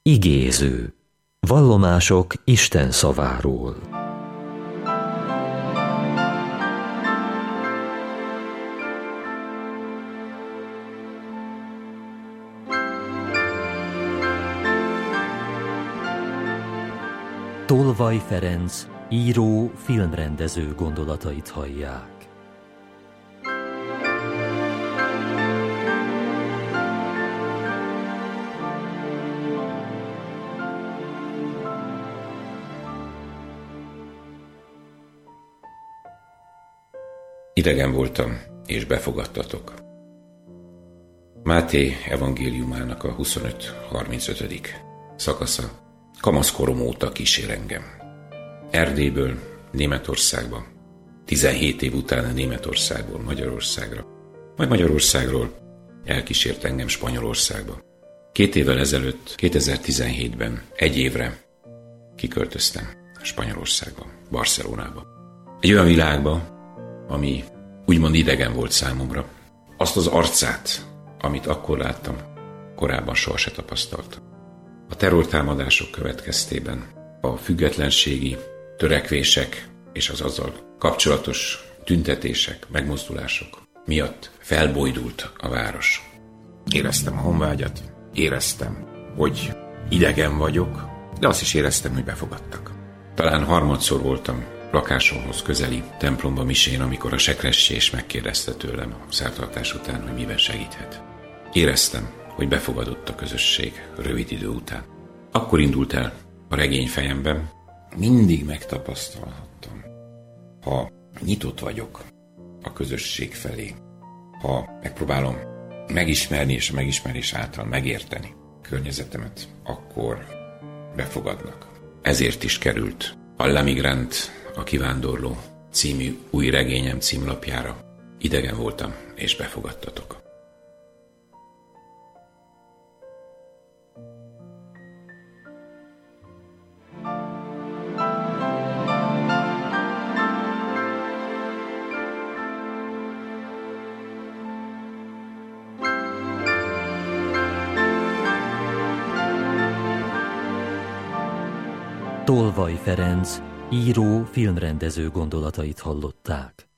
Igéző. Vallomások Isten szaváról. Tolvaj Ferenc, író, filmrendező gondolatait hallják. Idegen voltam, és befogadtatok. Máté evangéliumának a 25-35. szakasza kamaszkorom óta kísér engem. Erdélyből Németországba, 17 év után Németországból Magyarországra, majd Magyarországról elkísért engem Spanyolországba. 2 évvel ezelőtt, 2017-ben, 1 évre kiköltöztem Spanyolországba, Barcelonába. Egy olyan világba, ami úgymond idegen volt számomra. Azt az arcát, amit akkor láttam, korábban soha se tapasztaltam. A terrortámadások következtében a függetlenségi törekvések és az azzal kapcsolatos tüntetések, megmozdulások miatt felbojdult a város. Éreztem a honvágyat, éreztem, hogy idegen vagyok, de azt is éreztem, hogy befogadtak. Talán harmadszor voltam lakásomhoz közeli templomba misén, amikor a sekressés megkérdezte tőlem a szertartás után, hogy miben segíthet. Éreztem, hogy befogadott a közösség rövid idő után. Akkor indult el a regény fejemben. Mindig megtapasztalhattam, ha nyitott vagyok a közösség felé, ha megpróbálom megismerni és a megismerés által megérteni környezetemet, akkor befogadnak. Ezért is került a L'Emigrant, a kivándorló című új regényem címlapjára. Idegen voltam, és befogadtatok. Tolvaj Ferenc, író, filmrendező gondolatait hallották.